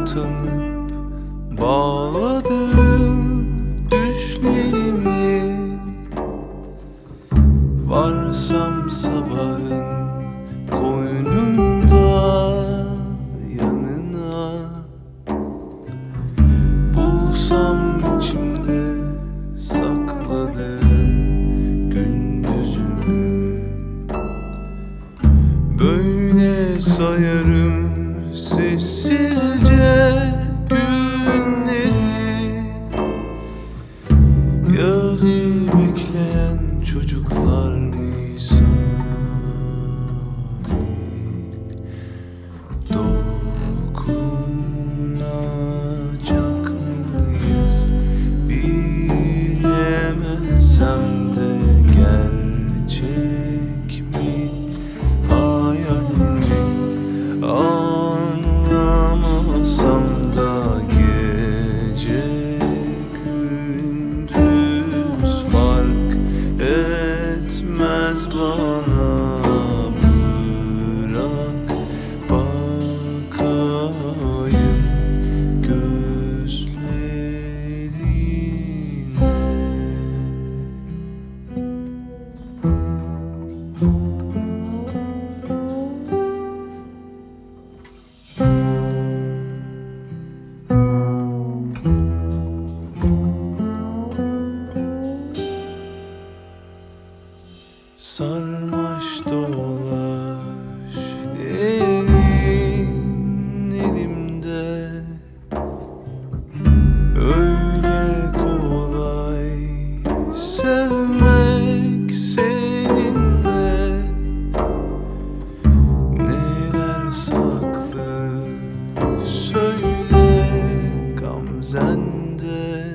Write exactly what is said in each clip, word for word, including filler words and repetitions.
utanıp bağladım düşlerimi. Varsam sabahın koynunda yanına, bulsam içimde sakladığım gündüzümü. Böyle sayarım sessizce günleri, yazı bekleyen çocuklar misali. Dokunacak mıyız bilemesem de, gerçek mi hayal mi anlamasam da, gece gündüz fark etmez bana. Bırak bakayım gözlerine. Sarmaş dolaş elin elimde, öyle kolay sevmek seninle. Neler saklı söyle gamzende,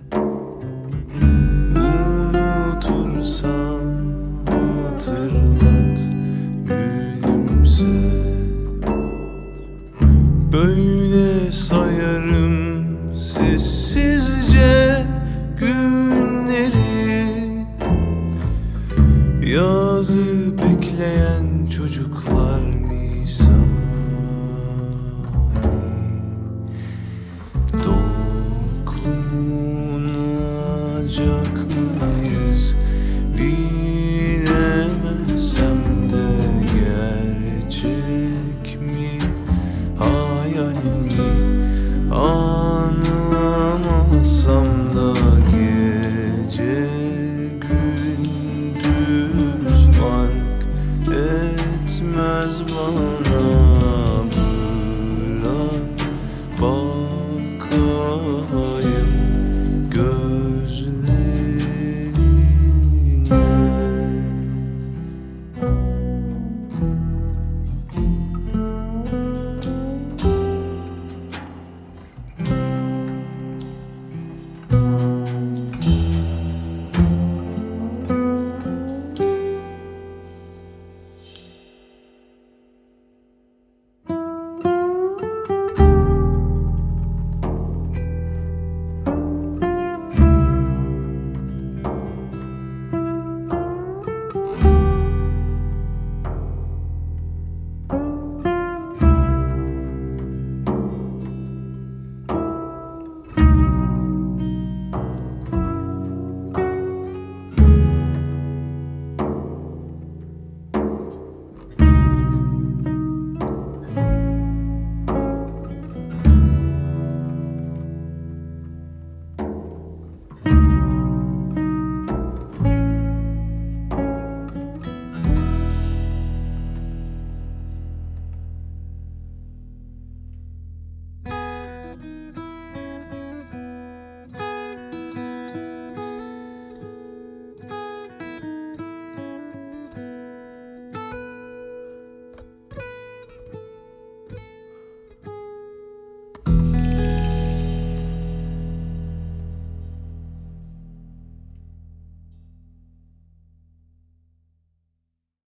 unutursam hatırlat, gülümse. Böyle